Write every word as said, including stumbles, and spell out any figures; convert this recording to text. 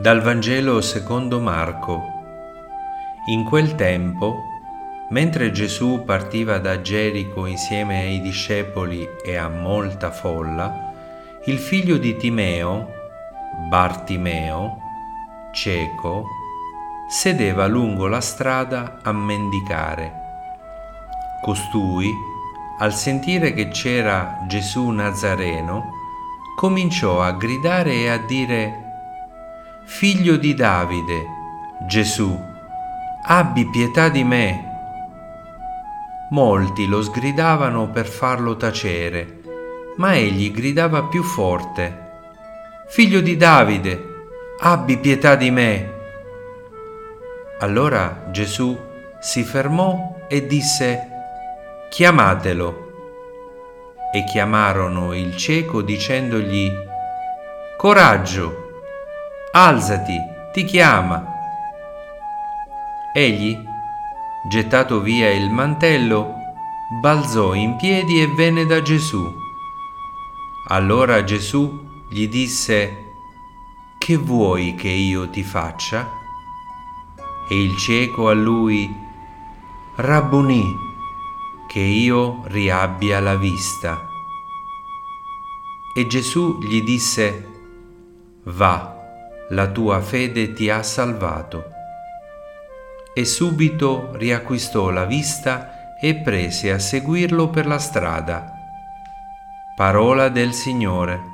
Dal Vangelo secondo Marco. In quel tempo, mentre Gesù partiva da Gerico insieme ai discepoli e a molta folla, il figlio di Timeo, Bartimeo, cieco, sedeva lungo la strada a mendicare. Costui, al sentire che c'era Gesù Nazareno, cominciò a gridare e a dire: «Figlio di Davide, Gesù, abbi pietà di me!» Molti lo sgridavano per farlo tacere, ma egli gridava più forte: «Figlio di Davide, abbi pietà di me!» Allora Gesù si fermò e disse: «Chiamatelo!» E chiamarono il cieco dicendogli: «Coraggio! Alzati, ti chiama!» Egli, gettato via il mantello, balzò in piedi e venne da Gesù. Allora Gesù gli disse: «Che vuoi che io ti faccia?» E il cieco a lui: «Rabbunì, che io riabbia la vista». E Gesù gli disse: «Va, la tua fede ti ha salvato». E subito riacquistò la vista e prese a seguirlo per la strada. Parola del Signore.